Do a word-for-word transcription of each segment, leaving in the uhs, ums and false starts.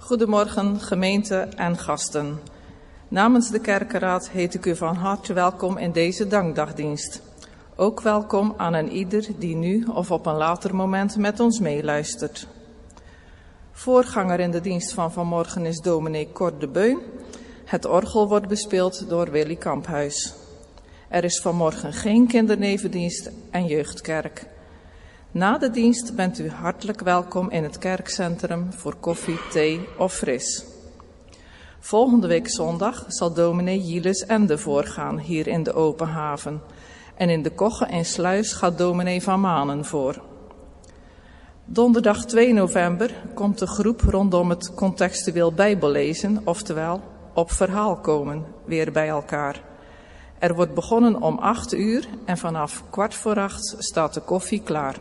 Goedemorgen gemeente en gasten. Namens de kerkenraad heet ik u van harte welkom in deze dankdagdienst. Ook welkom aan een ieder die nu of op een later moment met ons meeluistert. Voorganger in de dienst van vanmorgen is dominee Cor de Beun. Het orgel wordt bespeeld door Willy Kamphuis. Er is vanmorgen geen kindernevendienst en jeugdkerk. Na de dienst bent u hartelijk welkom in het kerkcentrum voor koffie, thee of fris. Volgende week zondag zal dominee Jiles Ende voorgaan hier in de Open Haven. En in de Kogge en Sluis gaat dominee Van Manen voor. Donderdag twee november komt de groep rondom het contextueel bijbellezen, oftewel op verhaal komen, weer bij elkaar. Er wordt begonnen om acht uur en vanaf kwart voor acht staat de koffie klaar.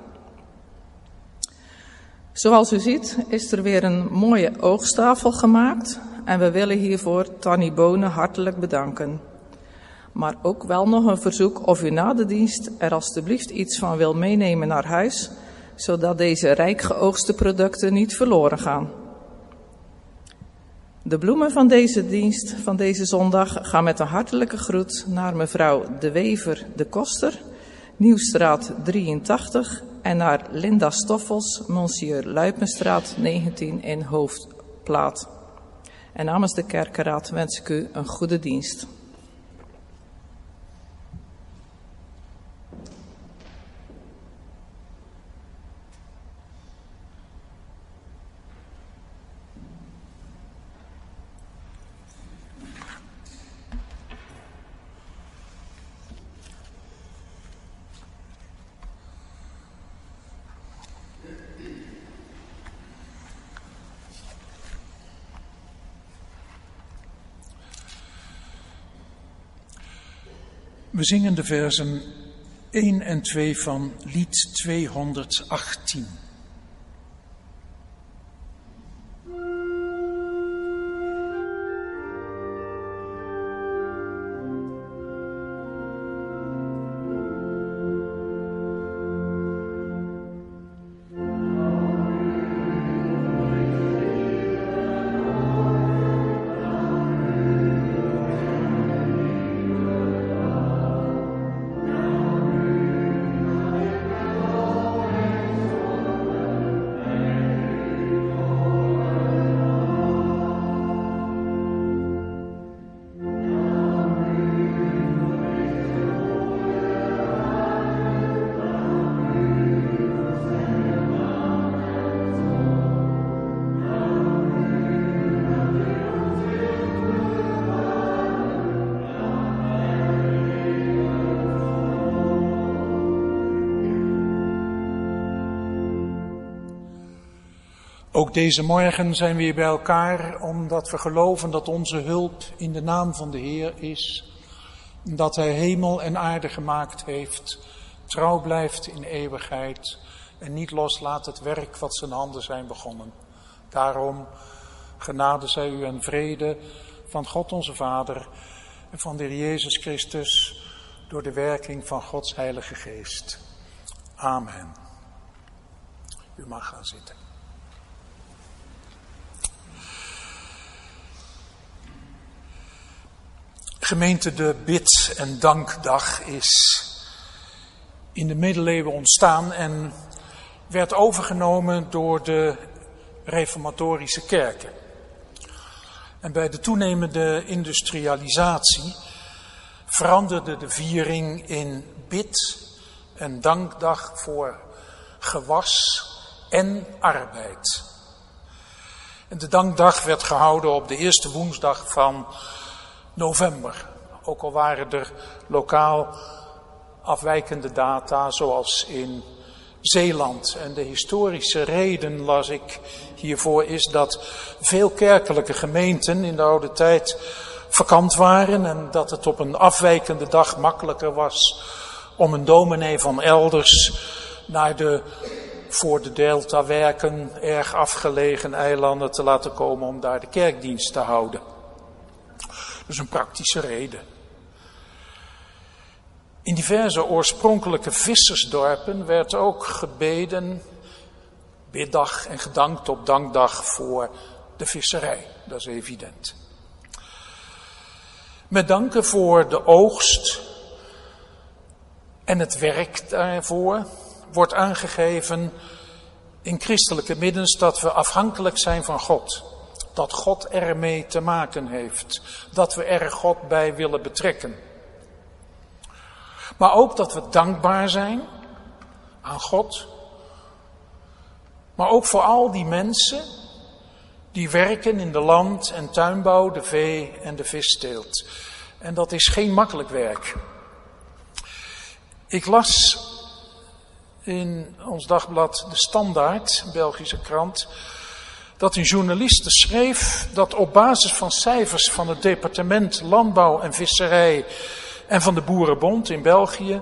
Zoals u ziet is er weer een mooie oogstafel gemaakt en we willen hiervoor Tanny Bonen hartelijk bedanken. Maar ook wel nog een verzoek of u na de dienst er alstublieft iets van wil meenemen naar huis, zodat deze rijk geoogste producten niet verloren gaan. De bloemen van deze dienst van deze zondag gaan met een hartelijke groet naar mevrouw De Wever de Koster, Nieuwstraat drieëntachtig en naar Linda Stoffels, Monsieur Luipenstraat negentien in Hoofdplaat. En namens de kerkenraad wens ik u een goede dienst. We zingen de versen één en twee van lied tweehonderdachttien. Ook deze morgen zijn we weer bij elkaar omdat we geloven dat onze hulp in de naam van de Heer is. Dat Hij hemel en aarde gemaakt heeft, trouw blijft in eeuwigheid en niet loslaat het werk wat zijn handen zijn begonnen. Daarom genade zij u en vrede van God onze Vader en van de Heer Jezus Christus door de werking van Gods Heilige Geest. Amen. U mag gaan zitten. Gemeente, de bid- en dankdag is in de middeleeuwen ontstaan en werd overgenomen door de reformatorische kerken. En bij de toenemende industrialisatie veranderde de viering in bid- en dankdag voor gewas en arbeid. En de dankdag werd gehouden op de eerste woensdag van november, ook al waren er lokaal afwijkende data, zoals in Zeeland. En de historische reden, las ik hiervoor, is dat veel kerkelijke gemeenten in de oude tijd vakant waren en dat het op een afwijkende dag makkelijker was om een dominee van elders naar de voor de delta werken erg afgelegen eilanden te laten komen om daar de kerkdienst te houden. Dus een praktische reden. In diverse oorspronkelijke vissersdorpen werd ook gebeden, biddag en gedankt op dankdag voor de visserij, dat is evident. Met danken voor de oogst en het werk daarvoor wordt aangegeven in christelijke middens dat we afhankelijk zijn van God. Dat God ermee te maken heeft. Dat we er God bij willen betrekken. Maar ook dat we dankbaar zijn aan God. Maar ook voor al die mensen die werken in de land- en tuinbouw, de vee- en de visteelt. En dat is geen makkelijk werk. Ik las in ons dagblad De Standaard, een Belgische krant, dat een journaliste schreef dat op basis van cijfers van het departement Landbouw en Visserij en van de Boerenbond in België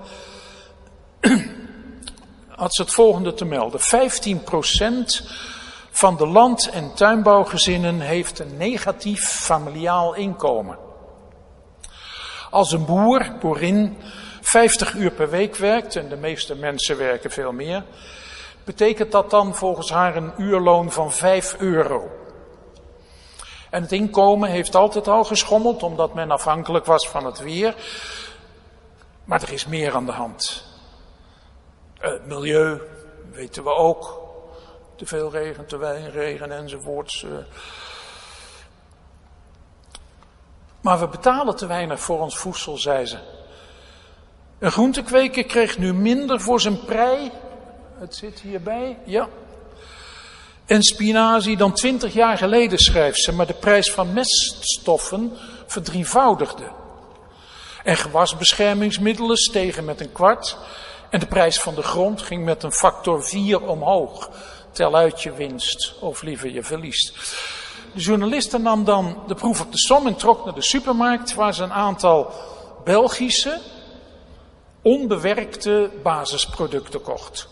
had ze het volgende te melden. vijftien procent van de land- en tuinbouwgezinnen heeft een negatief familiaal inkomen. Als een boer, boerin, vijftig uur per week werkt, en de meeste mensen werken veel meer, betekent dat dan volgens haar een uurloon van vijf euro. En het inkomen heeft altijd al geschommeld, omdat men afhankelijk was van het weer. Maar er is meer aan de hand. Het milieu, weten we ook. Te veel regen, te weinig regen enzovoorts. Maar we betalen te weinig voor ons voedsel, zei ze. Een groentekweker kreeg nu minder voor zijn prei. Het zit hierbij, ja. En spinazie dan twintig jaar geleden, schrijft ze, maar de prijs van meststoffen verdrievoudigde. En gewasbeschermingsmiddelen stegen met een kwart. En de prijs van de grond ging met een factor vier omhoog. Tel uit je winst, of liever je verliest. De journaliste nam dan de proef op de som en trok naar de supermarkt, waar ze een aantal Belgische, onbewerkte basisproducten kocht.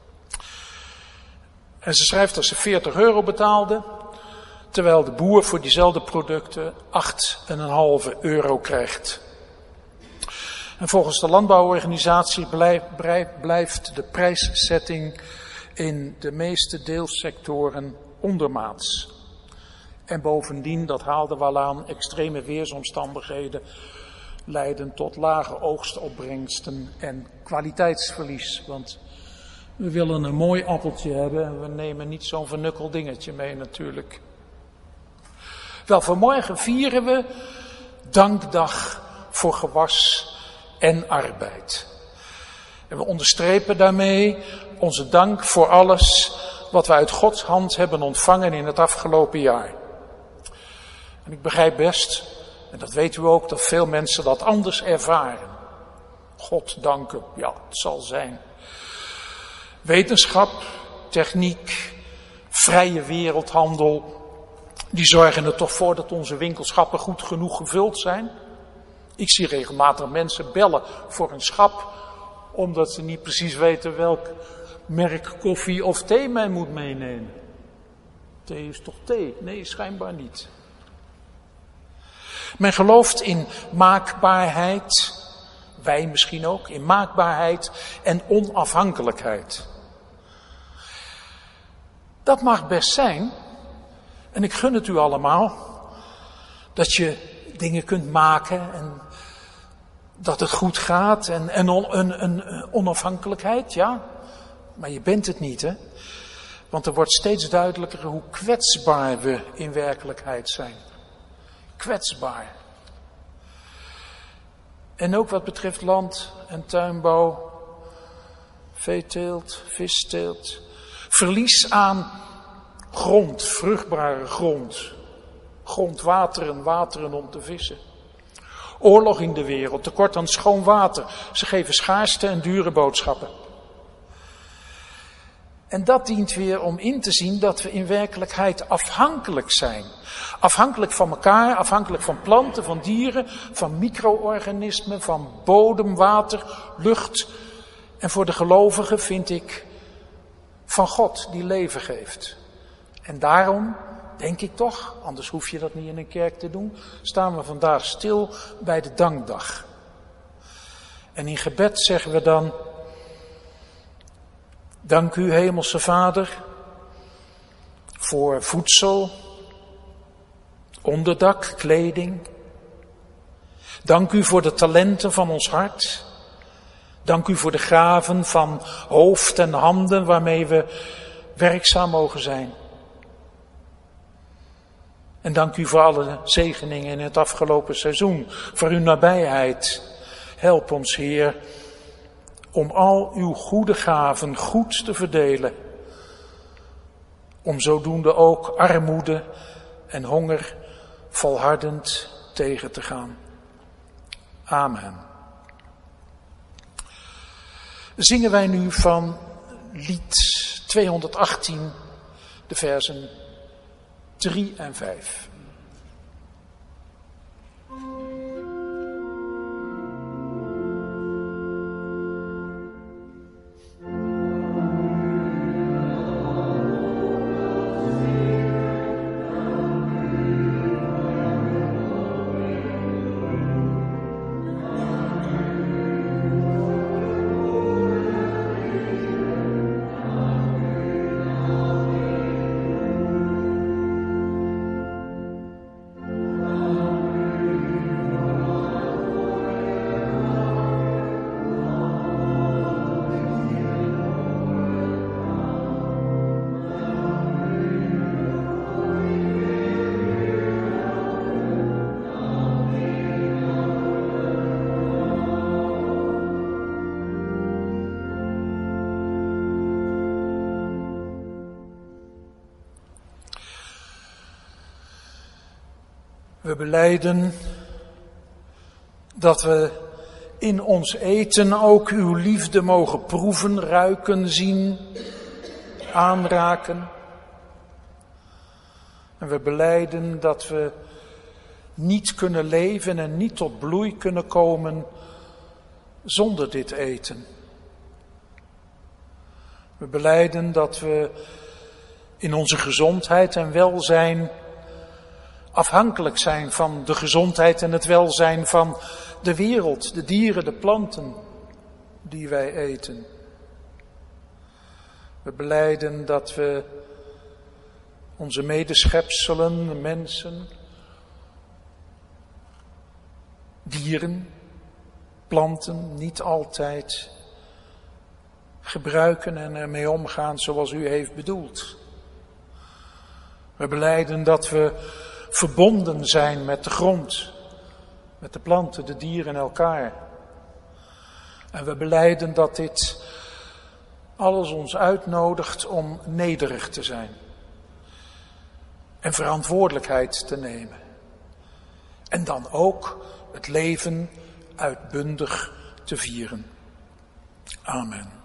En ze schrijft dat ze veertig euro betaalde, terwijl de boer voor diezelfde producten acht komma vijf euro krijgt. En volgens de landbouworganisatie blijft de prijszetting in de meeste deelsectoren ondermaats. En bovendien, dat haalde wel aan, extreme weersomstandigheden leiden tot lage oogstopbrengsten en kwaliteitsverlies. Want we willen een mooi appeltje hebben en we nemen niet zo'n vernukkel dingetje mee natuurlijk. Wel, vanmorgen vieren we dankdag voor gewas en arbeid. En we onderstrepen daarmee onze dank voor alles wat we uit Gods hand hebben ontvangen in het afgelopen jaar. En ik begrijp best, en dat weet u ook, dat veel mensen dat anders ervaren. God danken, ja, het zal zijn. Wetenschap, techniek, vrije wereldhandel, die zorgen er toch voor dat onze winkelschappen goed genoeg gevuld zijn. Ik zie regelmatig mensen bellen voor een schap, omdat ze niet precies weten welk merk koffie of thee men moet meenemen. Thee is toch thee? Nee, schijnbaar niet. Men gelooft in maakbaarheid, wij misschien ook, in maakbaarheid en onafhankelijkheid. Dat mag best zijn, en ik gun het u allemaal, dat je dingen kunt maken en dat het goed gaat en, en on, een, een onafhankelijkheid, ja. Maar je bent het niet, hè. Want er wordt steeds duidelijker hoe kwetsbaar we in werkelijkheid zijn. Kwetsbaar. En ook wat betreft land- en tuinbouw, veeteelt, visteelt. Verlies aan grond, vruchtbare grond. Grondwateren, wateren om te vissen. Oorlog in de wereld, tekort aan schoon water. Ze geven schaarste en dure boodschappen. En dat dient weer om in te zien dat we in werkelijkheid afhankelijk zijn. Afhankelijk van elkaar, afhankelijk van planten, van dieren, van micro-organismen, van bodem, water, lucht. En voor de gelovigen vind ik van God die leven geeft. En daarom, denk ik toch, anders hoef je dat niet in een kerk te doen, staan we vandaag stil bij de dankdag. En in gebed zeggen we dan: dank u, Hemelse Vader, voor voedsel, onderdak, kleding. Dank u voor de talenten van ons hart. Dank u voor de gaven van hoofd en handen waarmee we werkzaam mogen zijn. En dank u voor alle zegeningen in het afgelopen seizoen, voor uw nabijheid. Help ons, Heer, om al uw goede gaven goed te verdelen. Om zodoende ook armoede en honger volhardend tegen te gaan. Amen. Zingen wij nu van lied tweehonderdachttien, de versen drie en vijf. We belijden dat we in ons eten ook uw liefde mogen proeven, ruiken, zien, aanraken. En we belijden dat we niet kunnen leven en niet tot bloei kunnen komen zonder dit eten. We belijden dat we in onze gezondheid en welzijn afhankelijk zijn van de gezondheid en het welzijn van de wereld, de dieren, de planten die wij eten. We belijden dat we onze medeschepselen, de mensen, dieren, planten niet altijd gebruiken en ermee omgaan zoals u heeft bedoeld. We belijden dat we verbonden zijn met de grond, met de planten, de dieren en elkaar. En we belijden dat dit alles ons uitnodigt om nederig te zijn en verantwoordelijkheid te nemen. En dan ook het leven uitbundig te vieren. Amen.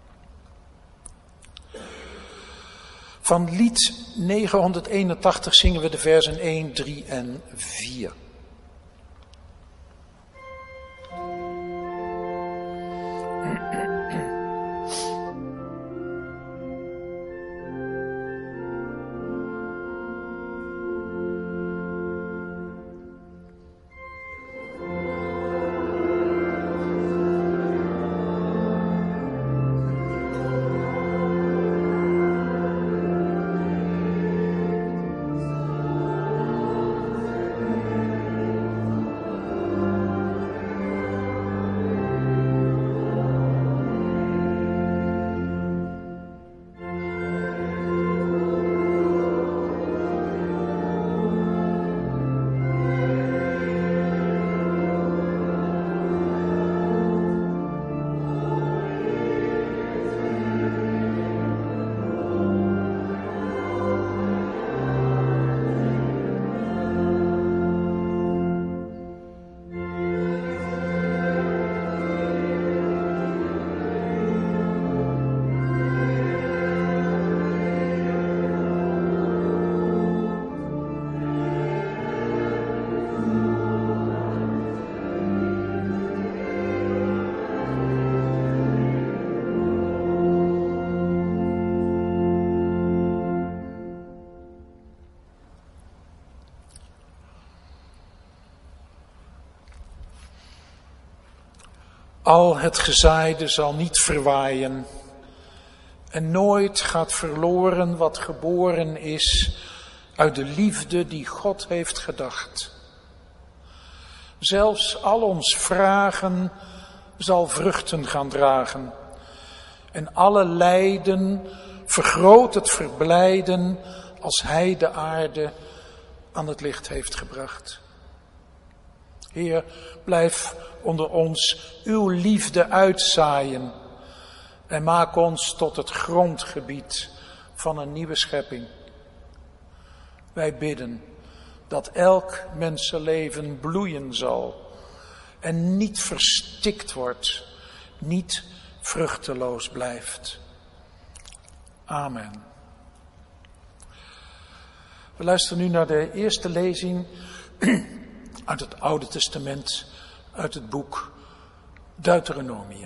Van lied negenhonderdeenentachtig zingen we de versen één, drie en vier. Al het gezaaide zal niet verwaaien en nooit gaat verloren wat geboren is uit de liefde die God heeft gedacht. Zelfs al ons vragen zal vruchten gaan dragen. En alle lijden vergroot het verblijden als Hij de aarde aan het licht heeft gebracht. Heer, blijf onder ons uw liefde uitzaaien en maak ons tot het grondgebied van een nieuwe schepping. Wij bidden dat elk mensenleven bloeien zal en niet verstikt wordt, niet vruchteloos blijft. Amen. We luisteren nu naar de eerste lezing uit het Oude Testament, uit het boek Deuteronomium.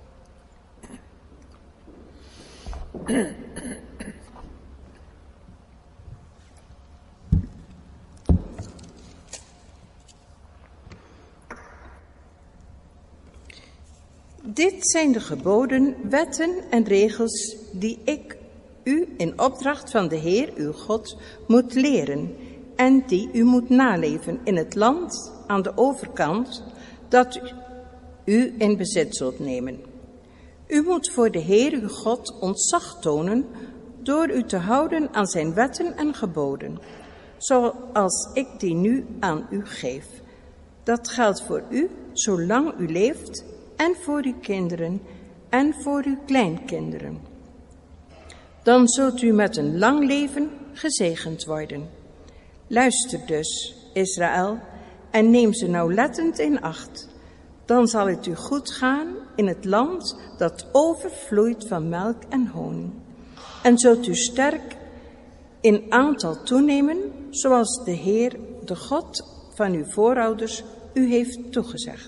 Dit zijn de geboden, wetten en regels die ik u in opdracht van de Heer uw God moet leren en die u moet naleven in het land aan de overkant dat u in bezit zult nemen. U moet voor de Heer uw God ontzag tonen door u te houden aan zijn wetten en geboden, zoals ik die nu aan u geef. Dat geldt voor u zolang u leeft en voor uw kinderen en voor uw kleinkinderen. Dan zult u met een lang leven gezegend worden. Luister dus, Israël, en neem ze nauwlettend in acht. Dan zal het u goed gaan in het land dat overvloeit van melk en honing. En zult u sterk in aantal toenemen, zoals de Heer, de God van uw voorouders, u heeft toegezegd.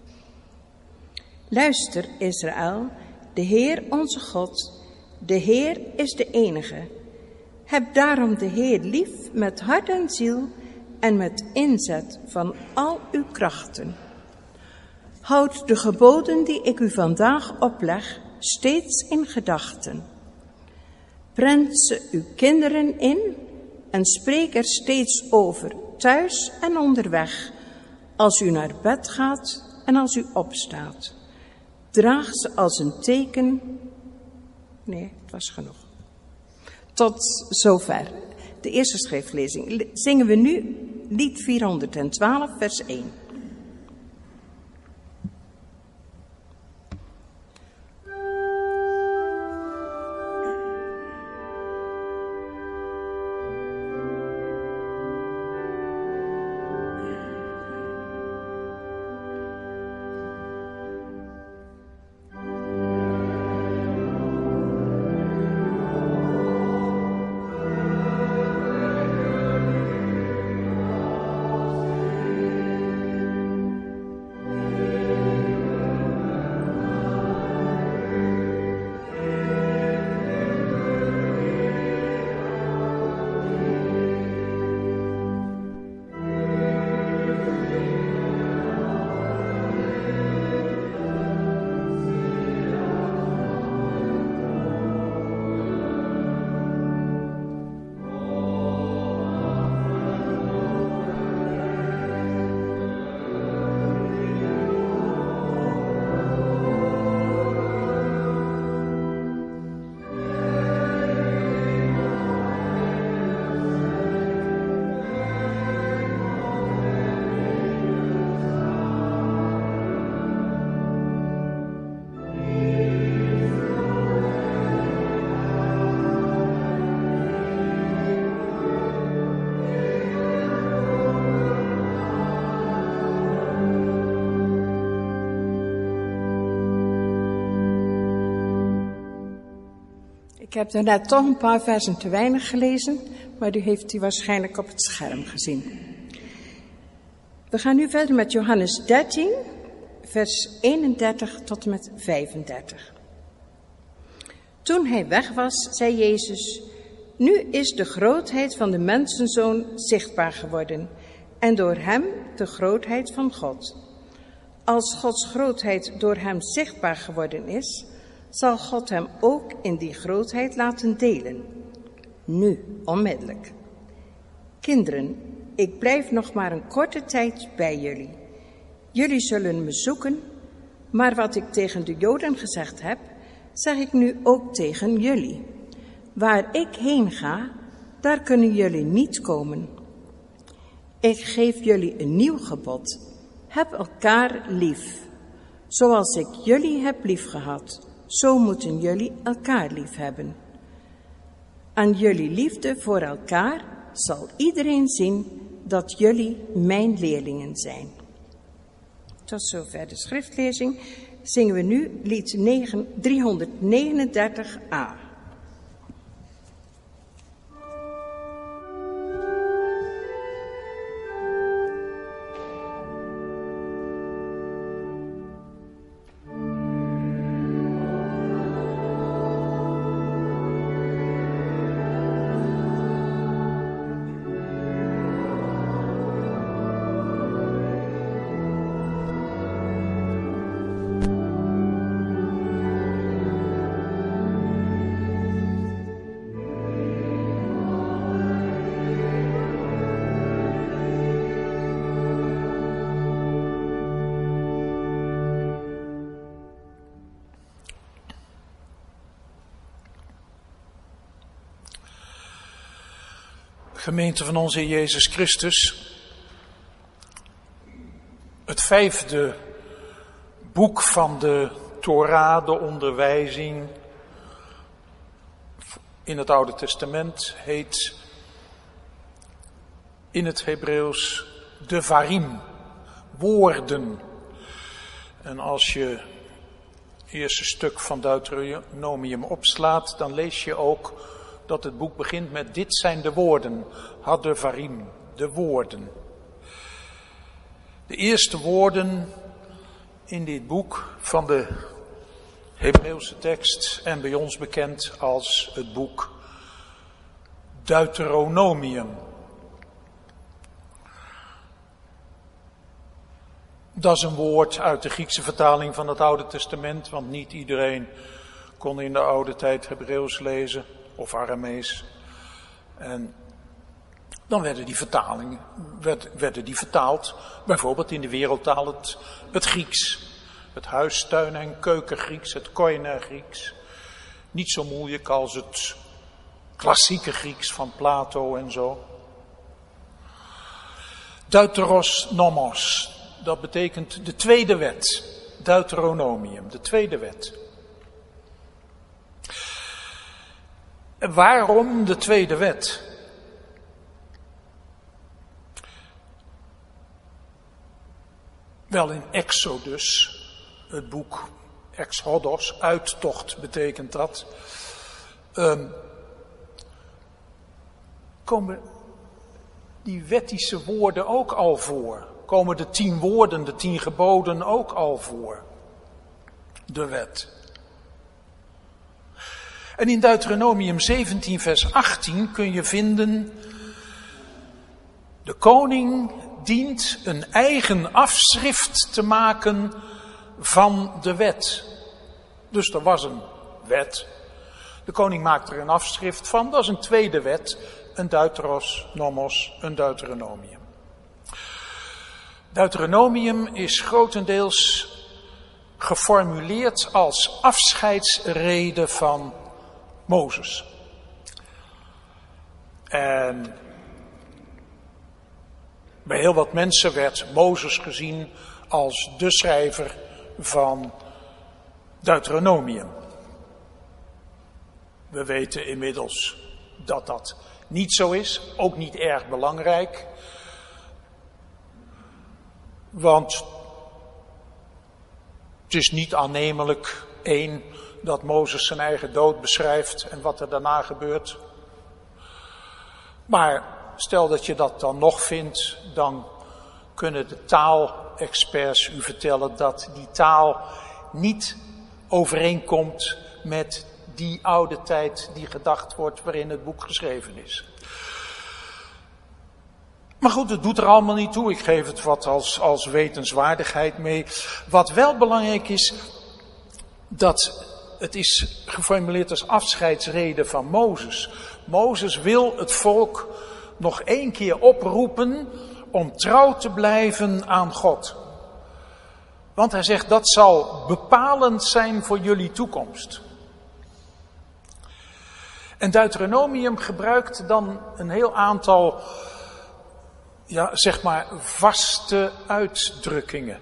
Luister, Israël, de Heer onze God, de Heer is de enige. Heb daarom de Heer lief met hart en ziel en met inzet van al uw krachten. Houd de geboden die ik u vandaag opleg steeds in gedachten. Prent ze uw kinderen in en spreek er steeds over, thuis en onderweg, als u naar bed gaat en als u opstaat. Draag ze als een teken. Nee, het was genoeg. Tot zover. De eerste schriftlezing. Zingen we nu lied vierhonderdtwaalf, vers één. Ik heb daarnet toch een paar versen te weinig gelezen, maar u heeft die waarschijnlijk op het scherm gezien. We gaan nu verder met Johannes dertien, vers eenendertig tot en met vijfendertig. Toen hij weg was, zei Jezus: nu is de grootheid van de mensenzoon zichtbaar geworden en door hem de grootheid van God. Als Gods grootheid door hem zichtbaar geworden is, zal God hem ook in die grootheid laten delen. Nu, onmiddellijk. Kinderen, ik blijf nog maar een korte tijd bij jullie. Jullie zullen me zoeken, maar wat ik tegen de Joden gezegd heb, zeg ik nu ook tegen jullie. Waar ik heen ga, daar kunnen jullie niet komen. Ik geef jullie een nieuw gebod. Heb elkaar lief. Zoals ik jullie heb liefgehad, zo moeten jullie elkaar lief hebben. Aan jullie liefde voor elkaar zal iedereen zien dat jullie mijn leerlingen zijn. Tot zover de schriftlezing. Zingen we nu lied driehonderdnegenendertig a. Gemeente van onze Heer Jezus Christus, het vijfde boek van de Torah, de onderwijzing in het Oude Testament, heet in het Hebreeuws Devarim, woorden. En als je het eerste stuk van Deuteronomium opslaat, dan lees je ook dat het boek begint met dit zijn de woorden, Hadevarim, de woorden. De eerste woorden in dit boek van de Hebreeuwse tekst en bij ons bekend als het boek Deuteronomium. Dat is een woord uit de Griekse vertaling van het Oude Testament, want niet iedereen kon in de oude tijd Hebreeuws lezen of Aramees. En dan werden die vertalingen, werd, werden die vertaald, bijvoorbeeld in de wereldtaal het, het Grieks. Het huistuin- en keukengrieks, het koine Grieks. Niet zo moeilijk als het klassieke Grieks van Plato en zo. Deuteros nomos, dat betekent de tweede wet. Deuteronomium, de tweede wet. En waarom de tweede wet? Wel, in Exodus, het boek Exodus, uittocht betekent dat, um, komen die wettische woorden ook al voor. Komen de tien woorden, de tien geboden ook al voor. De wet. En in Deuteronomium zeventien vers achttien kun je vinden: de koning dient een eigen afschrift te maken van de wet. Dus er was een wet. De koning maakt er een afschrift van. Dat is een tweede wet. Een Deuteros nomos, een Deuteronomium. Deuteronomium is grotendeels geformuleerd als afscheidsrede van Mozes. En bij heel wat mensen werd Mozes gezien als de schrijver van Deuteronomium. We weten inmiddels dat dat niet zo is, ook niet erg belangrijk. Want het is niet aannemelijk, één, dat Mozes zijn eigen dood beschrijft en wat er daarna gebeurt. Maar stel dat je dat dan nog vindt, dan kunnen de taalexperts u vertellen dat die taal niet overeenkomt met die oude tijd die gedacht wordt waarin het boek geschreven is. Maar goed, het doet er allemaal niet toe. Ik geef het wat als, als wetenswaardigheid mee. Wat wel belangrijk is, dat het is geformuleerd als afscheidsrede van Mozes. Mozes wil het volk nog één keer oproepen om trouw te blijven aan God. Want hij zegt dat zal bepalend zijn voor jullie toekomst. En Deuteronomium gebruikt dan een heel aantal, ja, zeg maar, vaste uitdrukkingen.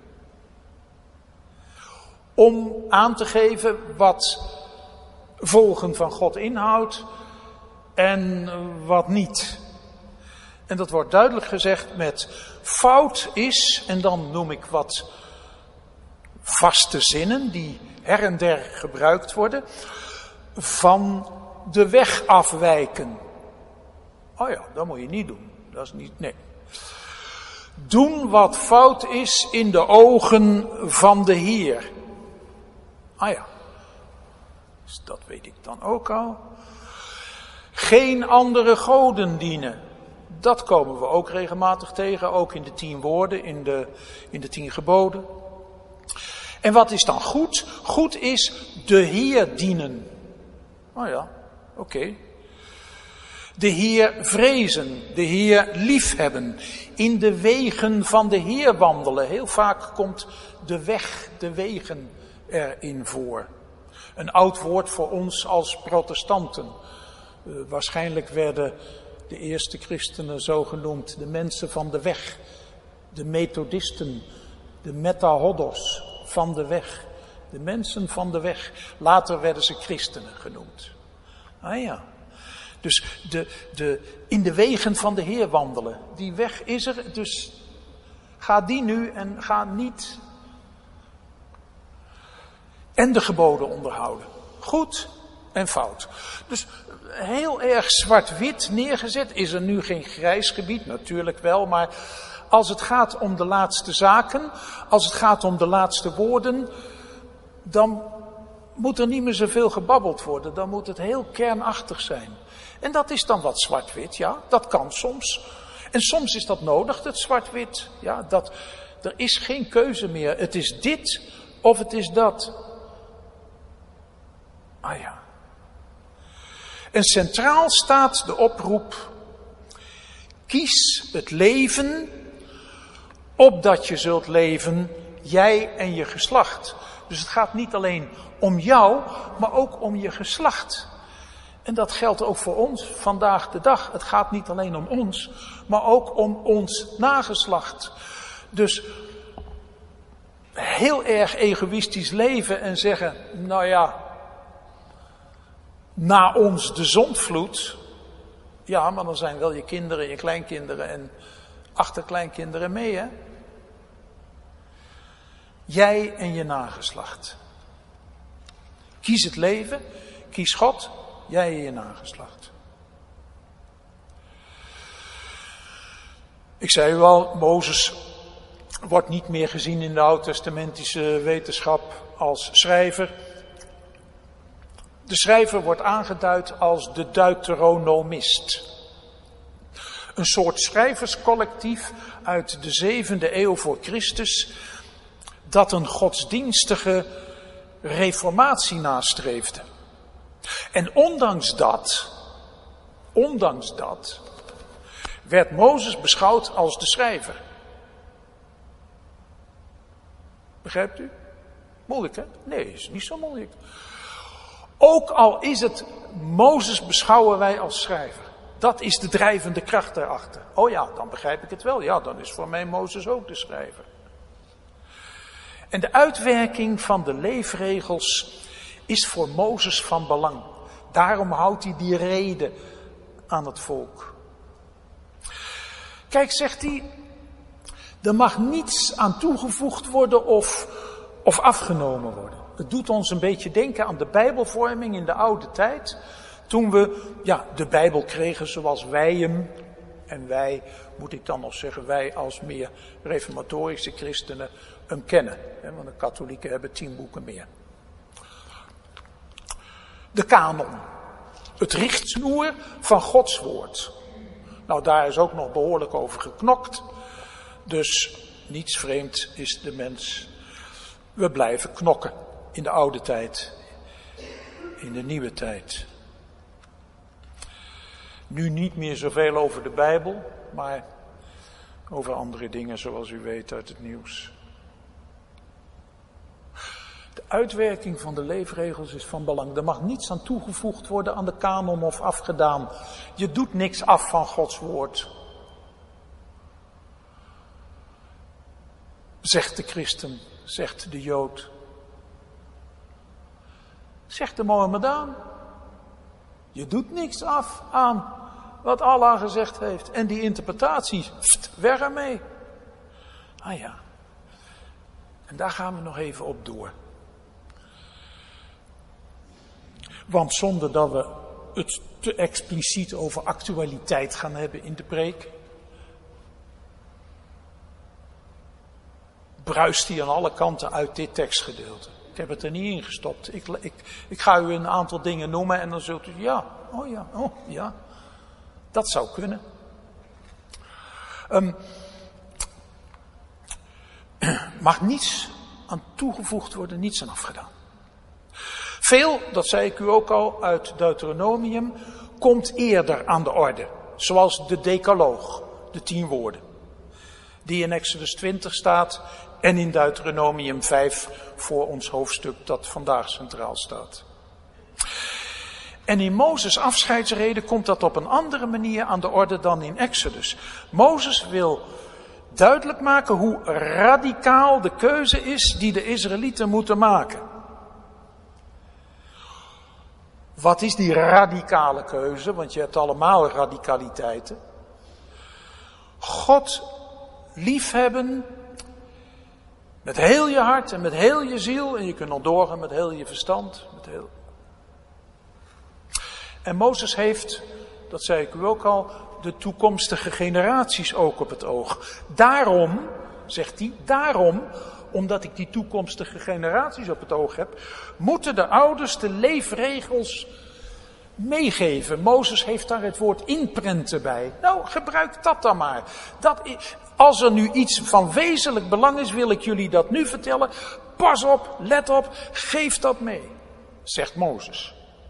Om aan te geven wat volgen van God inhoudt en wat niet. En dat wordt duidelijk gezegd met fout is, en dan noem ik wat vaste zinnen die her en der gebruikt worden, van de weg afwijken. Oh ja, dat moet je niet doen. Dat is niet, nee. Doen wat fout is in de ogen van de Heer. Ah ja, dus dat weet ik dan ook al. Geen andere goden dienen. Dat komen we ook regelmatig tegen, ook in de tien woorden, in de, in de tien geboden. En wat is dan goed? Goed is de Heer dienen. Oh ja, oké. Okay. De Heer vrezen, de Heer liefhebben, in de wegen van de Heer wandelen. Heel vaak komt de weg, de wegen erin voor. Een oud woord voor ons als protestanten. Uh, waarschijnlijk werden de eerste christenen zo genoemd, de mensen van de weg. De methodisten, de metahodos van de weg. De mensen van de weg. Later werden ze christenen genoemd. Ah ja. Dus de, de, in de wegen van de Heer wandelen. Die weg is er, dus ga die nu en ga niet. En de geboden onderhouden. Goed en fout. Dus heel erg zwart-wit neergezet. Is er nu geen grijs gebied? Natuurlijk wel, maar als het gaat om de laatste zaken, als het gaat om de laatste woorden, dan moet er niet meer zoveel gebabbeld worden. Dan moet het heel kernachtig zijn. En dat is dan wat zwart-wit, ja, dat kan soms. En soms is dat nodig, dat zwart-wit. Ja, dat, er is geen keuze meer. Het is dit of het is dat. Ah ja. En centraal staat de oproep: kies het leven, opdat je zult leven, jij en je geslacht. Dus het gaat niet alleen om jou, maar ook om je geslacht. En dat geldt ook voor ons vandaag de dag. Het gaat niet alleen om ons, maar ook om ons nageslacht. Dus heel erg egoïstisch leven en zeggen, nou ja, na ons de zondvloed. Ja, maar dan zijn wel je kinderen, je kleinkinderen en achterkleinkinderen mee, hè? Jij en je nageslacht. Kies het leven, kies God, jij en je nageslacht. Ik zei u al, Mozes wordt niet meer gezien in de oud-testamentische wetenschap als schrijver. De schrijver wordt aangeduid als de Deuteronomist. Een soort schrijverscollectief uit de zevende eeuw voor Christus, dat een godsdienstige reformatie nastreefde. En ondanks dat, ondanks dat, werd Mozes beschouwd als de schrijver. Begrijpt u? Moeilijk, hè? Nee, is niet zo moeilijk. Ook al is het Mozes beschouwen wij als schrijver. Dat is de drijvende kracht daarachter. Oh ja, dan begrijp ik het wel. Ja, dan is voor mij Mozes ook de schrijver. En de uitwerking van de leefregels is voor Mozes van belang. Daarom houdt hij die rede aan het volk. Kijk, zegt hij, er mag niets aan toegevoegd worden of, of afgenomen worden. Het doet ons een beetje denken aan de Bijbelvorming in de oude tijd. Toen we ja, de Bijbel kregen zoals wij hem, en wij, moet ik dan nog zeggen, wij als meer reformatorische christenen hem kennen. Want de katholieken hebben tien boeken meer. De kanon. Het richtsnoer van Gods woord. Nou, daar is ook nog behoorlijk over geknokt. Dus niets vreemd is de mens. We blijven knokken. In de oude tijd. In de nieuwe tijd. Nu niet meer zoveel over de Bijbel, maar over andere dingen zoals u weet uit het nieuws. De uitwerking van de leefregels is van belang. Er mag niets aan toegevoegd worden aan de kanon of afgedaan. Je doet niks af van Gods woord. Zegt de christen, zegt de Jood. Zegt de Mohammedaan. Je doet niks af aan wat Allah gezegd heeft. En die interpretatie, pst, weg ermee. Ah ja. En daar gaan we nog even op door. Want zonder dat we het te expliciet over actualiteit gaan hebben in de preek, bruist die aan alle kanten uit dit tekstgedeelte. Ik heb het er niet in gestopt. Ik, ik, ik ga u een aantal dingen noemen en dan zult u, ja, oh ja, oh ja. Dat zou kunnen. Um, mag niets aan toegevoegd worden, niets aan afgedaan. Veel, dat zei ik u ook al, uit Deuteronomium, komt eerder aan de orde. Zoals de Decaloog, de tien woorden. Die in Exodus twintig staat en in Deuteronomium vijf voor ons hoofdstuk dat vandaag centraal staat. En in Mozes' afscheidsrede komt dat op een andere manier aan de orde dan in Exodus. Mozes wil duidelijk maken hoe radicaal de keuze is die de Israëlieten moeten maken. Wat is die radicale keuze? Want je hebt allemaal radicaliteiten. God liefhebben met heel je hart en met heel je ziel. En je kunt nog doorgaan met heel je verstand. Met heel... En Mozes heeft, dat zei ik u ook al, de toekomstige generaties ook op het oog. Daarom, zegt hij, daarom, omdat ik die toekomstige generaties op het oog heb, moeten de ouders de leefregels meegeven. Mozes heeft daar het woord inprenten bij. Nou, gebruik dat dan maar. Dat is, als er nu iets van wezenlijk belang is, wil ik jullie dat nu vertellen. Pas op, let op, geef dat mee, zegt Mozes.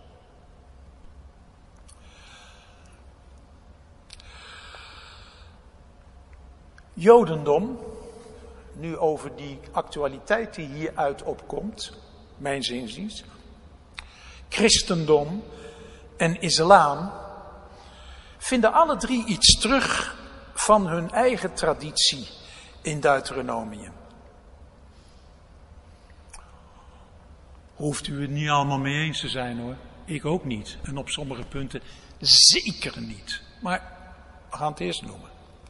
Jodendom, nu over die actualiteit die hieruit opkomt, mijn zinziens, christendom en islam, vinden alle drie iets terug van hun eigen traditie in Deuteronomium. Hoeft u het niet allemaal mee eens te zijn hoor, ik ook niet. En op sommige punten zeker niet. Maar we gaan het eerst noemen.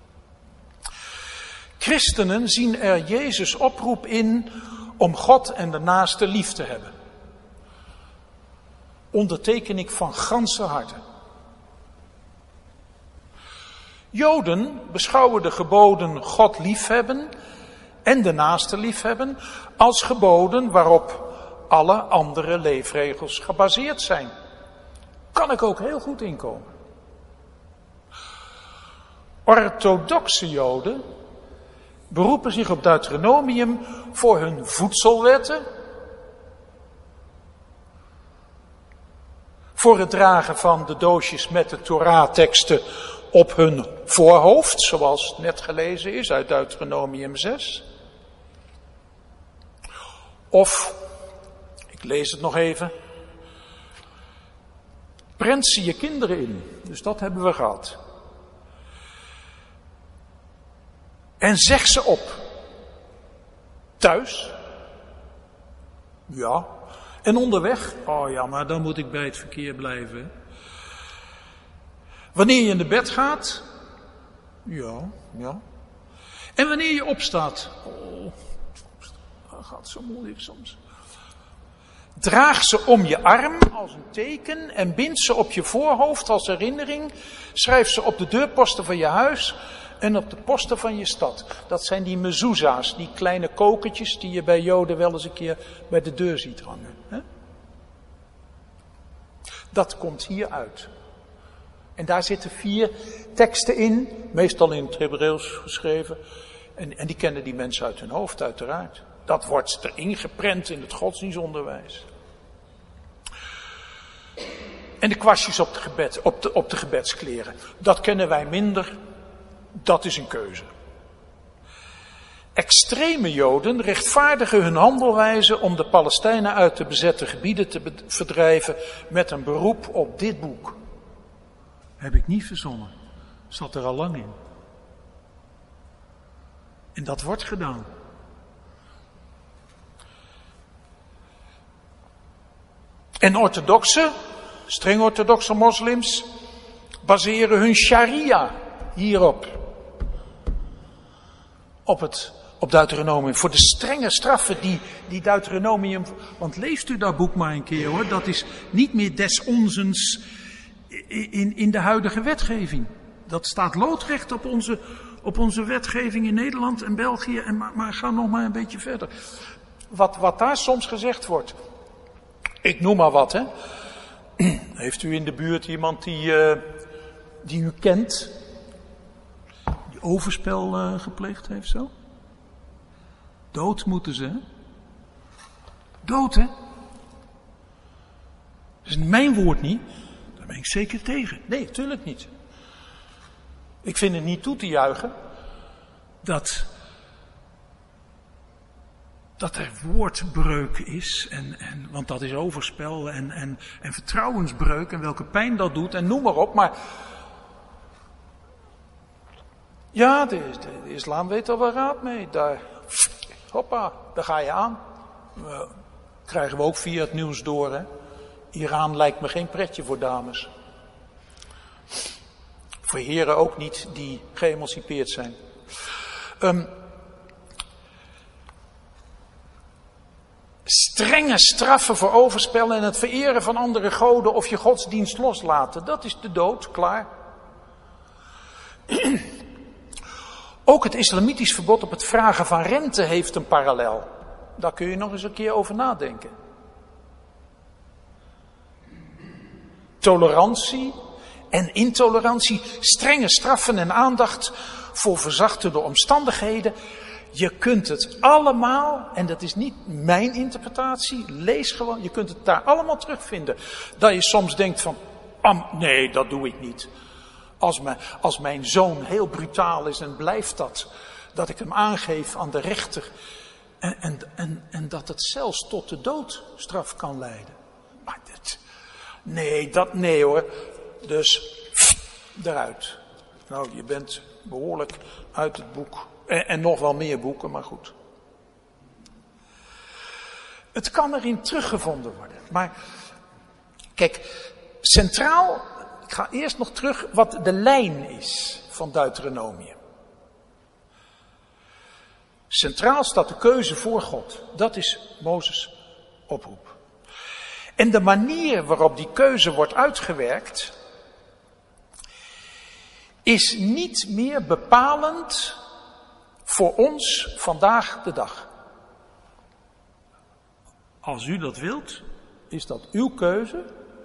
Christenen zien er Jezus' oproep in om God en de naaste lief te hebben. Onderteken ik van ganse harte. Joden beschouwen de geboden God liefhebben en de naaste liefhebben als geboden waarop alle andere leefregels gebaseerd zijn. Kan ik ook heel goed inkomen. Orthodoxe Joden beroepen zich op Deuteronomium voor hun voedselwetten, voor het dragen van de doosjes met de Torah-teksten op hun voorhoofd, zoals net gelezen is uit Deuteronomium zes. Of, ik lees het nog even, prent ze je kinderen in, dus dat hebben we gehad. En zeg ze op. Thuis. Ja. En onderweg. Oh ja, maar dan moet ik bij het verkeer blijven. Wanneer je in de bed gaat. Ja, ja. En wanneer je opstaat. Oh, dat gaat zo moeilijk soms. Draag ze om je arm als een teken en bind ze op je voorhoofd als herinnering. Schrijf ze op de deurposten van je huis en op de posten van je stad. Dat zijn die mezuzah's, die kleine kokertjes die je bij Joden wel eens een keer bij de deur ziet hangen. Hè? Dat komt hier uit. En daar zitten vier teksten in, meestal in het Hebreeuws geschreven. En, en die kennen die mensen uit hun hoofd uiteraard. Dat wordt erin geprent in het godsdienstonderwijs. En de kwastjes op de, gebed, op, de, op de gebedskleren. Dat kennen wij minder. Dat is een keuze. Extreme Joden rechtvaardigen hun handelwijze om de Palestijnen uit de bezette gebieden te verdrijven met een beroep op dit boek. Heb ik niet verzonnen. Zat er al lang in. En dat wordt gedaan. En orthodoxe, streng orthodoxe moslims, baseren hun sharia hierop. Op het, op Deuteronomium. Voor de strenge straffen die, die Deuteronomium, want leest u dat boek maar een keer hoor, dat is niet meer des onzens in, in de huidige wetgeving. Dat staat loodrecht op onze, op onze wetgeving in Nederland en België, en maar, maar ga nog maar een beetje verder. Wat, wat daar soms gezegd wordt, ik noem maar wat, hè. Heeft u in de buurt iemand die, uh, die u kent, die overspel uh, gepleegd heeft zo? Dood moeten ze, hè? Dood, hè? Dat is mijn woord niet. Daar ben ik zeker tegen. Nee, tuurlijk niet. Ik vind het niet toe te juichen dat, dat er woordbreuk is, en, en, want dat is overspel en, en, en vertrouwensbreuk en welke pijn dat doet en noem maar op. Maar ja, de, de, de islam weet er wel raad mee. Daar, hoppa, daar ga je aan. Uh, krijgen we ook via het nieuws door, hè. Iran lijkt me geen pretje voor dames. Voor heren ook niet die geëmancipeerd zijn. Um, strenge straffen voor overspel en het vereren van andere goden of je godsdienst loslaten. Dat is de dood, klaar. Ook het islamitisch verbod op het vragen van rente heeft een parallel. Daar kun je nog eens een keer over nadenken. Tolerantie en intolerantie, strenge straffen en aandacht voor verzachtende omstandigheden. Je kunt het allemaal, en dat is niet mijn interpretatie, lees gewoon, je kunt het daar allemaal terugvinden. Dat je soms denkt van, ah, nee, dat doe ik niet. Als mijn, als mijn zoon heel brutaal is en blijft dat, dat ik hem aangeef aan de rechter. En, en, en, en dat het zelfs tot de doodstraf kan leiden. Maar dit, nee, dat, nee hoor. Dus, eruit. Nou, je bent behoorlijk uit het boek. En, en nog wel meer boeken, maar goed. Het kan erin teruggevonden worden. Maar, kijk, centraal, ik ga eerst nog terug wat de lijn is van Deuteronomium. Centraal staat de keuze voor God. Dat is Mozes' oproep. En de manier waarop die keuze wordt uitgewerkt is niet meer bepalend voor ons vandaag de dag. Als u dat wilt, is dat uw keuze.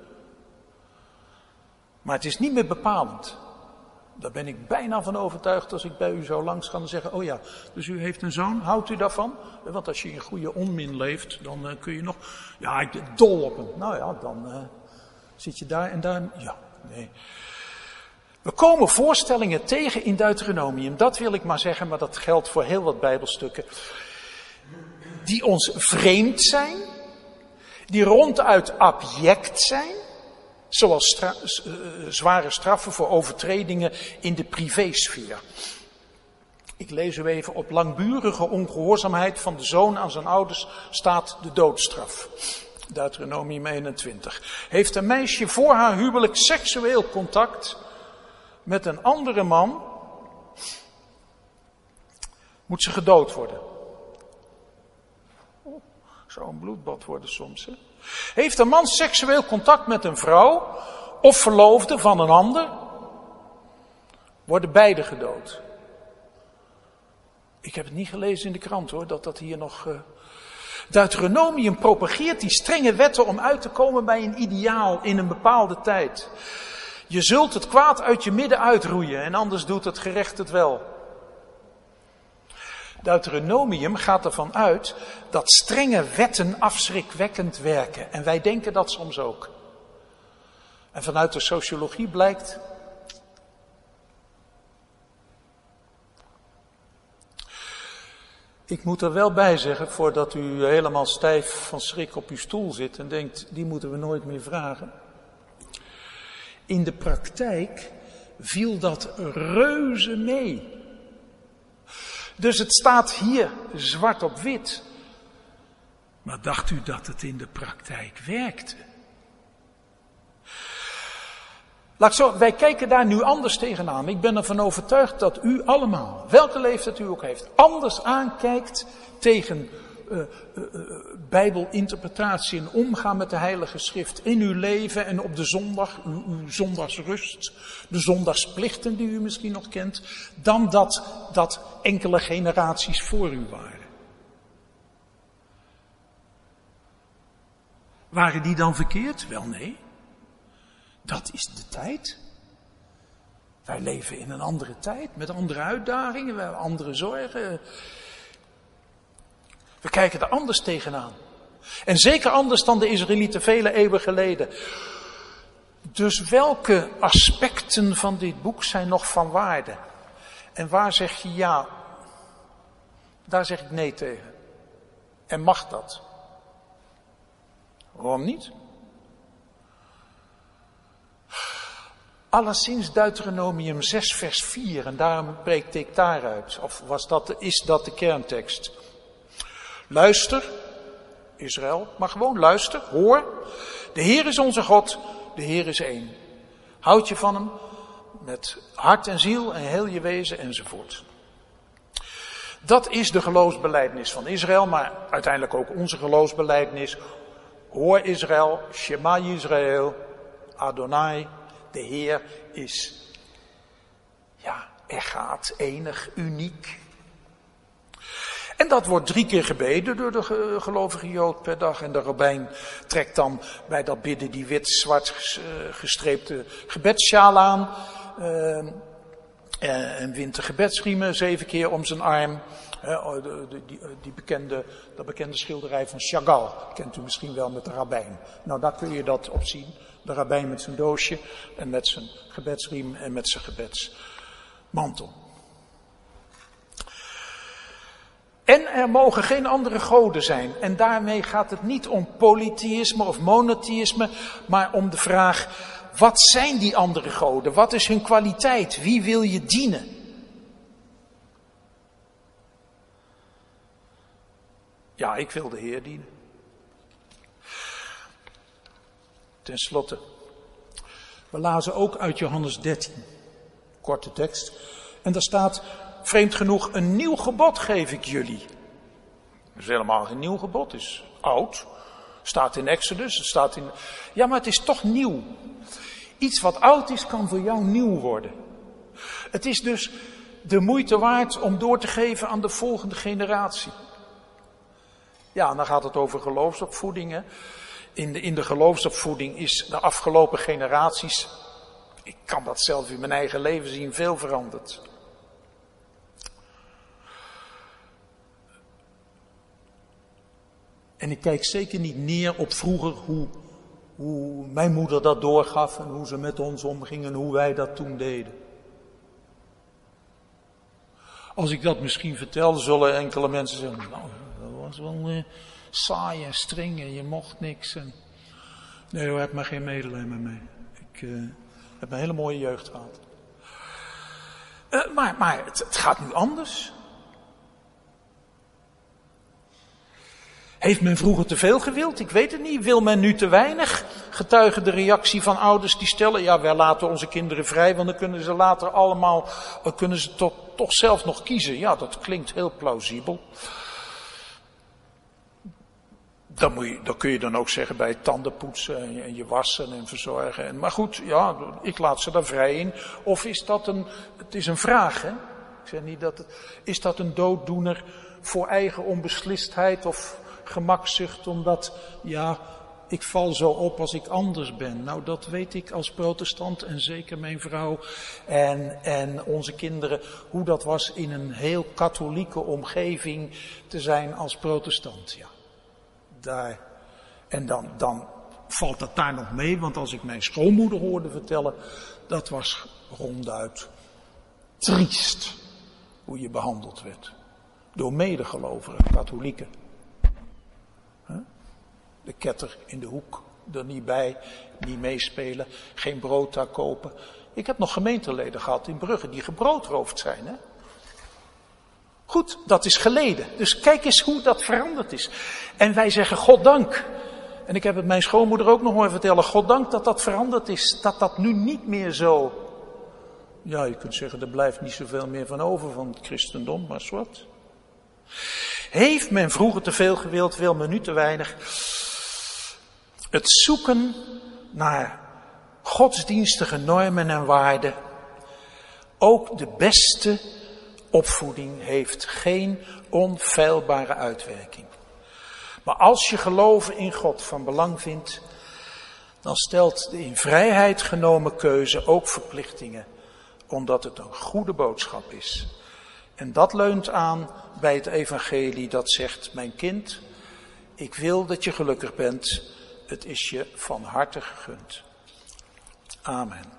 Maar het is niet meer bepalend. Daar ben ik bijna van overtuigd als ik bij u zou langs gaan en zeggen, oh ja, dus u heeft een zoon, houdt u daarvan? Want als je in goede onmin leeft, dan uh, kun je nog, ja, ik ben dol op hem. Nou ja, dan uh, zit je daar en daar, ja, nee. We komen voorstellingen tegen in Deuteronomium, dat wil ik maar zeggen, maar dat geldt voor heel wat bijbelstukken. Die ons vreemd zijn, die ronduit abject zijn. Zoals stra- uh, zware straffen voor overtredingen in de privésfeer. Ik lees u even, op langdurige ongehoorzaamheid van de zoon aan zijn ouders staat de doodstraf. Deuteronomium eenentwintig. Heeft een meisje voor haar huwelijk seksueel contact met een andere man, moet ze gedood worden. Oh, zou een bloedbad worden soms, hè? Heeft een man seksueel contact met een vrouw of verloofde van een ander, worden beide gedood. Ik heb het niet gelezen in de krant hoor, dat dat hier nog... Uh... Deuteronomium propageert die strenge wetten om uit te komen bij een ideaal in een bepaalde tijd. Je zult het kwaad uit je midden uitroeien en anders doet het gerecht het wel. Deuteronomium gaat ervan uit dat strenge wetten afschrikwekkend werken. En wij denken dat soms ook. En vanuit de sociologie blijkt... Ik moet er wel bij zeggen, voordat u helemaal stijf van schrik op uw stoel zit en denkt, die moeten we nooit meer vragen. In de praktijk viel dat reuze mee. Dus het staat hier zwart op wit. Maar dacht u dat het in de praktijk werkte? Laat ik zo, wij kijken daar nu anders tegenaan. Ik ben ervan overtuigd dat u allemaal, welke leeftijd u ook heeft, anders aankijkt tegen uh, uh, uh, bijbelinterpretatie en omgaan met de Heilige Schrift in uw leven en op de zondag, uw, uw zondagsrust, de zondagsplichten die u misschien nog kent, dan dat, dat enkele generaties voor u waren. Waren die dan verkeerd? Wel nee. Dat is de tijd. Wij leven in een andere tijd, met andere uitdagingen, we hebben andere zorgen. We kijken er anders tegenaan. En zeker anders dan de Israëlieten vele eeuwen geleden. Dus welke aspecten van dit boek zijn nog van waarde? En waar zeg je ja? Daar zeg ik nee tegen. En mag dat? Waarom niet? Alleszins Deuteronomium zes vers vier, en daarom preekte ik daaruit. Of was dat, is dat de kerntekst? Luister, Israël, maar gewoon luister, hoor. De Heer is onze God, de Heer is één. Houd je van hem met hart en ziel en heel je wezen enzovoort. Dat is de geloofsbelijdenis van Israël, maar uiteindelijk ook onze geloofsbelijdenis. Hoor Israël, Shema Yisrael, Adonai. De Heer is, ja, echad, enig, uniek. En dat wordt drie keer gebeden door de gelovige Jood per dag. En de rabbijn trekt dan bij dat bidden die wit-zwart gestreepte gebedssjaal aan. Uh, en wint de gebedsriemen zeven keer om zijn arm. Uh, de, de, die, die bekende, dat bekende schilderij van Chagall, kent u misschien wel met de rabbijn. Nou, daar kun je dat op zien. De rabbijn met zijn doosje en met zijn gebedsriem en met zijn gebedsmantel. En er mogen geen andere goden zijn. En daarmee gaat het niet om polytheïsme of monotheïsme, maar om de vraag, wat zijn die andere goden? Wat is hun kwaliteit? Wie wil je dienen? Ja, ik wil de Heer dienen. Ten slotte, we lazen ook uit Johannes dertien, korte tekst. En daar staat, vreemd genoeg, een nieuw gebod geef ik jullie. Dat is helemaal geen nieuw gebod, het is oud. Staat in Exodus, het staat in... Ja, maar het is toch nieuw. Iets wat oud is, kan voor jou nieuw worden. Het is dus de moeite waard om door te geven aan de volgende generatie. Ja, en dan gaat het over geloofsopvoeding, hè. In de, in de geloofsopvoeding is de afgelopen generaties, ik kan dat zelf in mijn eigen leven zien, veel veranderd. En ik kijk zeker niet neer op vroeger hoe, hoe mijn moeder dat doorgaf en hoe ze met ons omging en hoe wij dat toen deden. Als ik dat misschien vertel, zullen enkele mensen zeggen, nou, dat was wel uh, saai en streng en je mocht niks. En... Nee hoor, heb maar geen medelijden met mij. Ik uh, heb een hele mooie jeugd gehad. Uh, maar maar het, het gaat nu anders. Heeft men vroeger te veel gewild? Ik weet het niet. Wil men nu te weinig? Getuigen de reactie van ouders die stellen, ja, wij laten onze kinderen vrij, want dan kunnen ze later allemaal, kunnen ze toch, toch zelf nog kiezen. Ja, dat klinkt heel plausibel. Dan, moet je, dat kun je dan ook zeggen bij het tandenpoetsen en je, en je wassen en verzorgen. En, maar goed, ja, ik laat ze daar vrij in. Of is dat een, het is een vraag, hè? Ik zeg niet dat het, is dat een dooddoener voor eigen onbeslistheid of gemakzucht, omdat, ja, ik val zo op als ik anders ben. Nou, dat weet ik als protestant en zeker mijn vrouw en, en onze kinderen, hoe dat was in een heel katholieke omgeving te zijn als protestant, ja. Daar. En dan, dan valt dat daar nog mee, want als ik mijn schoonmoeder hoorde vertellen, dat was ronduit triest hoe je behandeld werd. Door medegelovigen, katholieken. De ketter in de hoek, er niet bij, niet meespelen, geen brood daar kopen. Ik heb nog gemeenteleden gehad in Brugge die gebroodroofd zijn. Hè? Goed, dat is geleden. Dus kijk eens hoe dat veranderd is. En wij zeggen goddank. En ik heb het mijn schoonmoeder ook nog horen vertellen. Goddank dat dat veranderd is. Dat dat nu niet meer zo... Ja, je kunt zeggen, er blijft niet zoveel meer van over van het christendom, maar wat. Heeft men vroeger te veel gewild, wil men nu te weinig. Het zoeken naar godsdienstige normen en waarden. Ook de beste opvoeding heeft geen onfeilbare uitwerking. Maar als je geloven in God van belang vindt, dan stelt de in vrijheid genomen keuze ook verplichtingen, omdat het een goede boodschap is. En dat leunt aan bij het evangelie dat zegt, mijn kind, ik wil dat je gelukkig bent, het is je van harte gegund. Amen.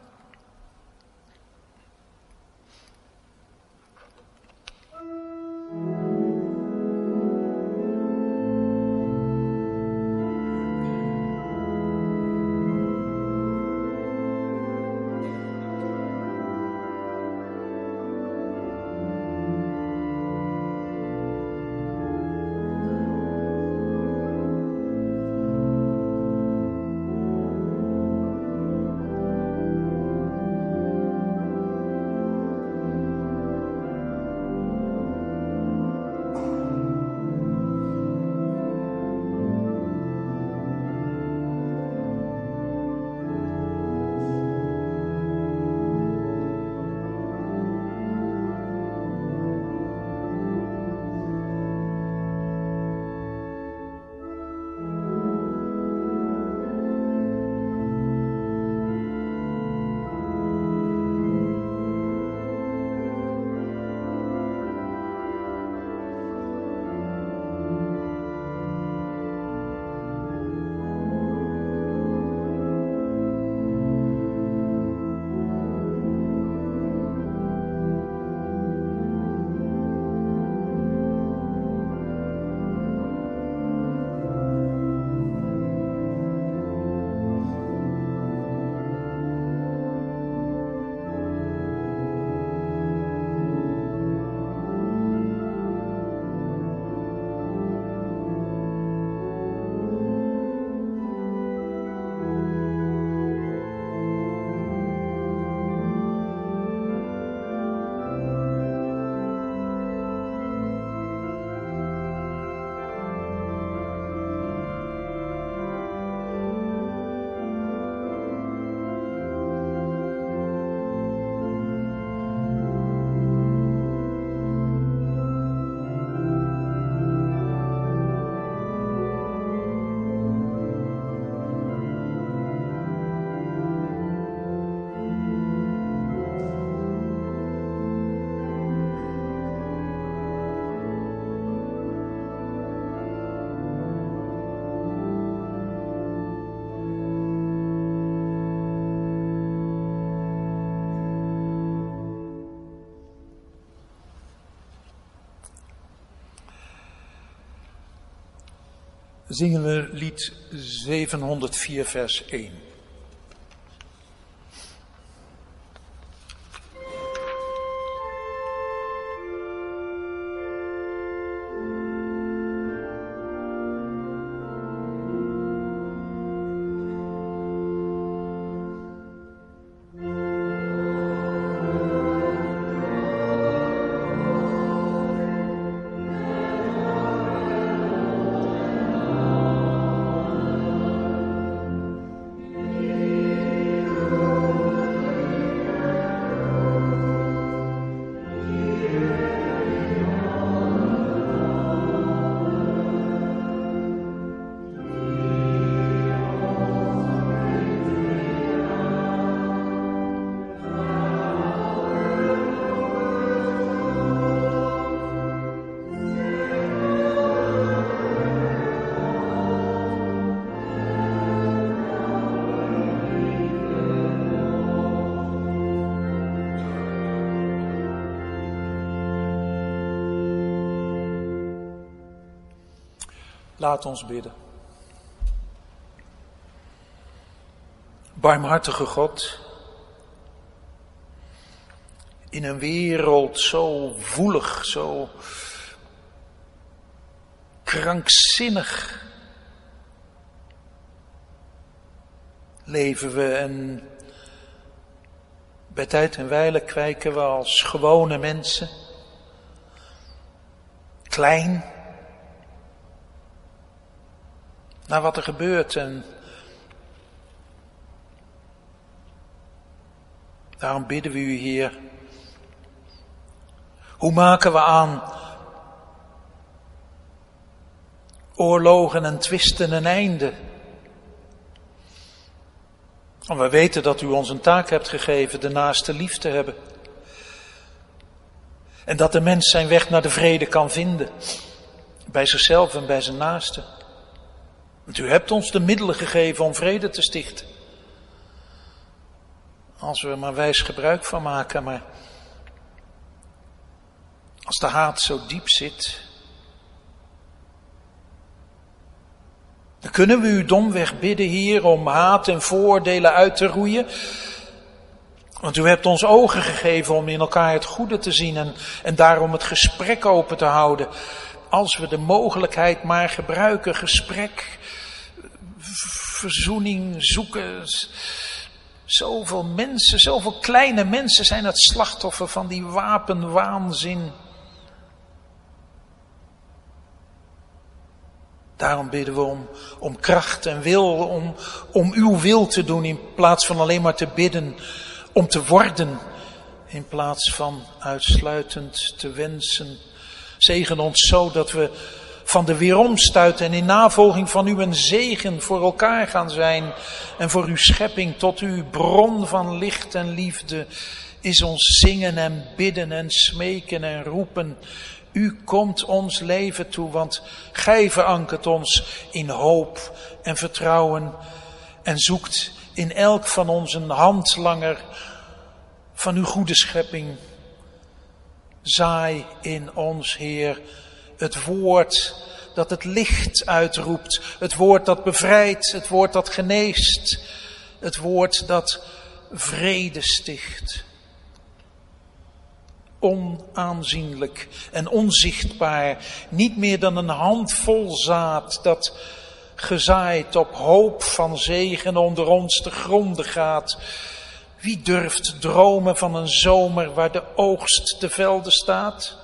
Zingen we lied zevenhonderdvier vers één. Thank Laat ons bidden. Barmhartige God, in een wereld zo woelig, zo krankzinnig leven we en bij tijd en wijle kijken we als gewone mensen, klein, naar wat er gebeurt en daarom bidden we u, Heer. Hoe maken we aan oorlogen en twisten een einde? Want we weten dat u ons een taak hebt gegeven de naaste lief te hebben. En dat de mens zijn weg naar de vrede kan vinden. Bij zichzelf en bij zijn naaste. Want u hebt ons de middelen gegeven om vrede te stichten. Als we er maar wijs gebruik van maken, maar als de haat zo diep zit, dan kunnen we u domweg bidden, Heer, om haat en vooroordelen uit te roeien. Want u hebt ons ogen gegeven om in elkaar het goede te zien en, en daarom het gesprek open te houden. Als we de mogelijkheid maar gebruiken, gesprek, verzoening zoeken. Zoveel mensen, zoveel kleine mensen zijn het slachtoffer van die wapenwaanzin. Daarom bidden we om, om kracht en wil, om, om uw wil te doen in plaats van alleen maar te bidden. Om te worden in plaats van uitsluitend te wensen. Zegen ons zo dat we van de weerom stuiten en in navolging van u een zegen voor elkaar gaan zijn. En voor uw schepping tot u bron van licht en liefde is ons zingen en bidden en smeken en roepen. U komt ons leven toe, want gij verankert ons in hoop en vertrouwen en zoekt in elk van ons een handlanger van uw goede schepping. Zaai in ons, Heer, het woord dat het licht uitroept, het woord dat bevrijdt, het woord dat geneest, het woord dat vrede sticht. Onaanzienlijk en onzichtbaar, niet meer dan een handvol zaad dat gezaaid op hoop van zegen onder ons te gronden gaat. Wie durft dromen van een zomer waar de oogst te velde staat?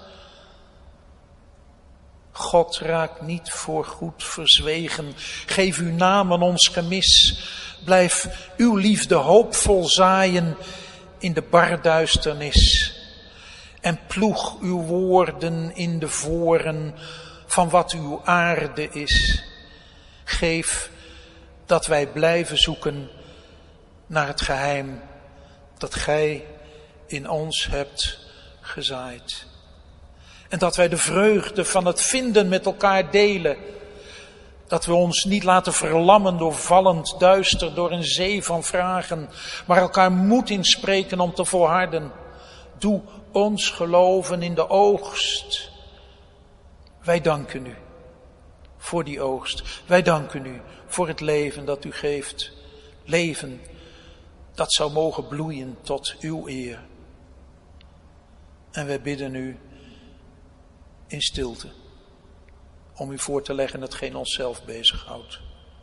God raakt niet voorgoed verzwegen. Geef uw naam aan ons gemis. Blijf uw liefde hoopvol zaaien in de barduisternis. En ploeg uw woorden in de voren van wat uw aarde is. Geef dat wij blijven zoeken naar het geheim dat gij in ons hebt gezaaid. En dat wij de vreugde van het vinden met elkaar delen. Dat we ons niet laten verlammen door vallend duister, door een zee van vragen. Maar elkaar moed inspreken om te volharden. Doe ons geloven in de oogst. Wij danken u voor die oogst. Wij danken u voor het leven dat u geeft. Leven dat zou mogen bloeien tot uw eer. En wij bidden u in stilte om u voor te leggen hetgeen onszelf bezighoudt.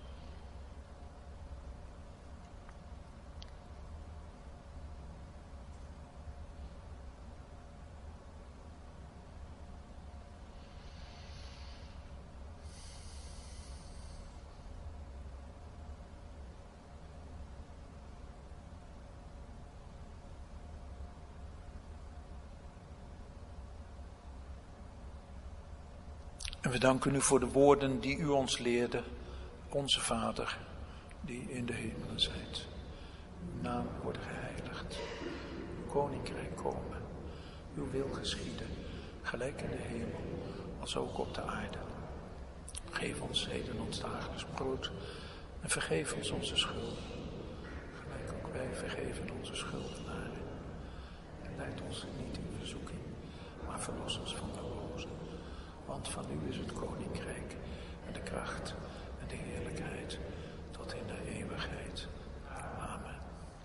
En we danken u voor de woorden die u ons leerde. Onze Vader, die in de hemelen zijt. Uw naam wordt geheiligd. Uw koninkrijk komen. Uw wil geschieden. Gelijk in de hemel, als ook op de aarde. Geef ons heden ons dagelijks brood. En vergeef ons onze schulden. Gelijk ook wij vergeven onze schuldenaren. En leid ons niet in verzoeking, maar verlos ons van de boze. Want van u is het koninkrijk en de kracht en de heerlijkheid tot in de eeuwigheid. Amen.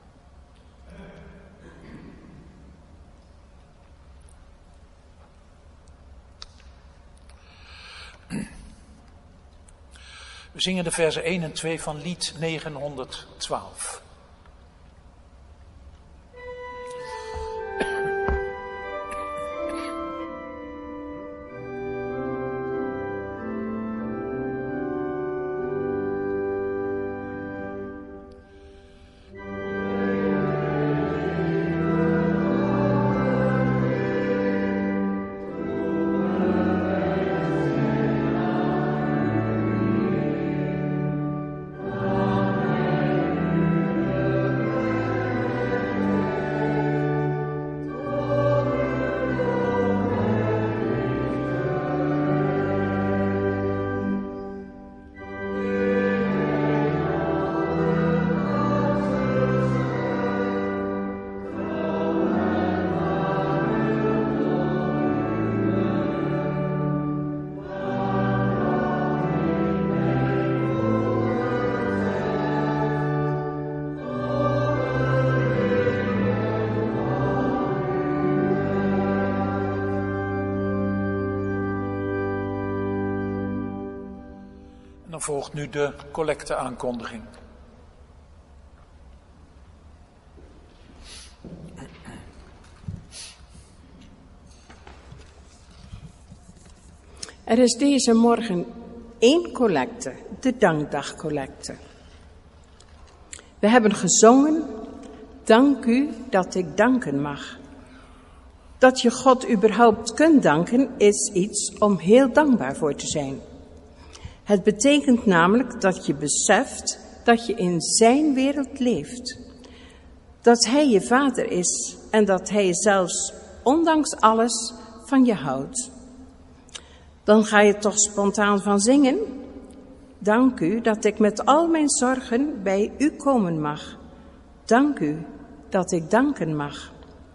We zingen de versen één en twee van lied negenhonderdtwaalf. Dan volgt nu de collecteaankondiging. Er is deze morgen één collecte, de dankdagcollecte. We hebben gezongen, dank u dat ik danken mag. Dat je God überhaupt kunt danken is iets om heel dankbaar voor te zijn. Het betekent namelijk dat je beseft dat je in zijn wereld leeft. Dat hij je vader is en dat hij zelfs ondanks alles van je houdt. Dan ga je toch spontaan van zingen. Dank u dat ik met al mijn zorgen bij u komen mag. Dank u dat ik danken mag.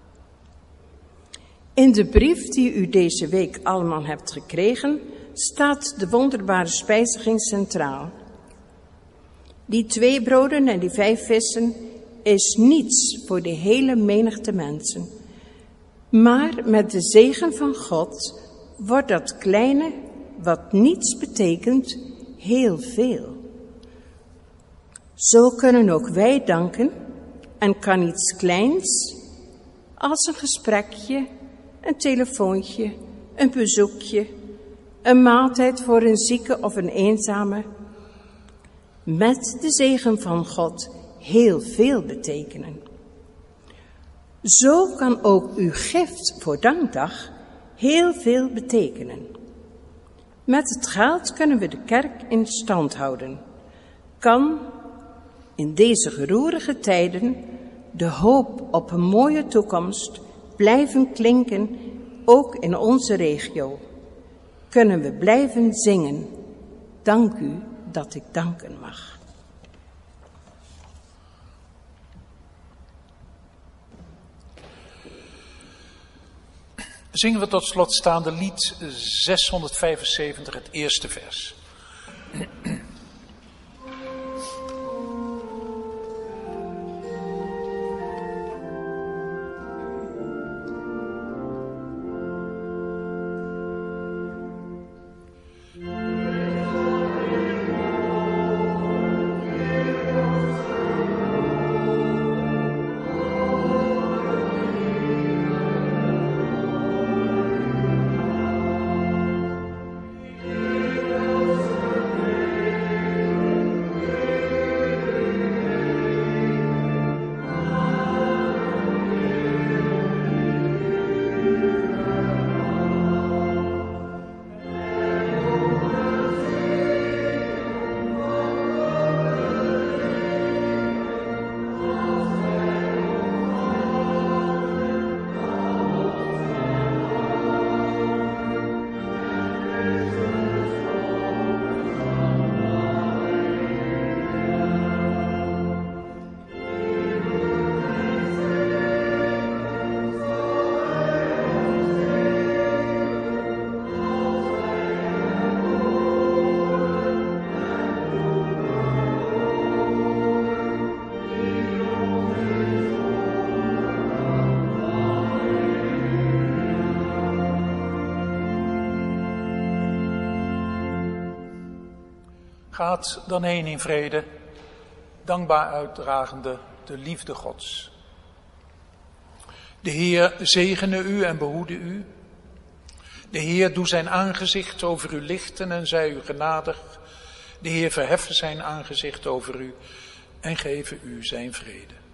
In de brief die u deze week allemaal hebt gekregen, staat de wonderbare spijziging centraal. Die twee broden en die vijf vissen is niets voor de hele menigte mensen. Maar met de zegen van God wordt dat kleine, wat niets betekent, heel veel. Zo kunnen ook wij danken en kan iets kleins, als een gesprekje, een telefoontje, een bezoekje, een maaltijd voor een zieke of een eenzame, met de zegen van God heel veel betekenen. Zo kan ook uw gift voor dankdag heel veel betekenen. Met het geld kunnen we de kerk in stand houden. Kan in deze geroerige tijden de hoop op een mooie toekomst blijven klinken, ook in onze regio. Kunnen we blijven zingen, dank u dat ik danken mag. Zingen we tot slot staande lied zeshonderdvijfenzeventig, het eerste vers. Amen. Gaat dan heen in vrede, dankbaar uitdragende de liefde Gods. De Heer zegene u en behoede u. De Heer doe zijn aangezicht over u lichten en zij u genadig. De Heer verheffen zijn aangezicht over u en geven u zijn vrede.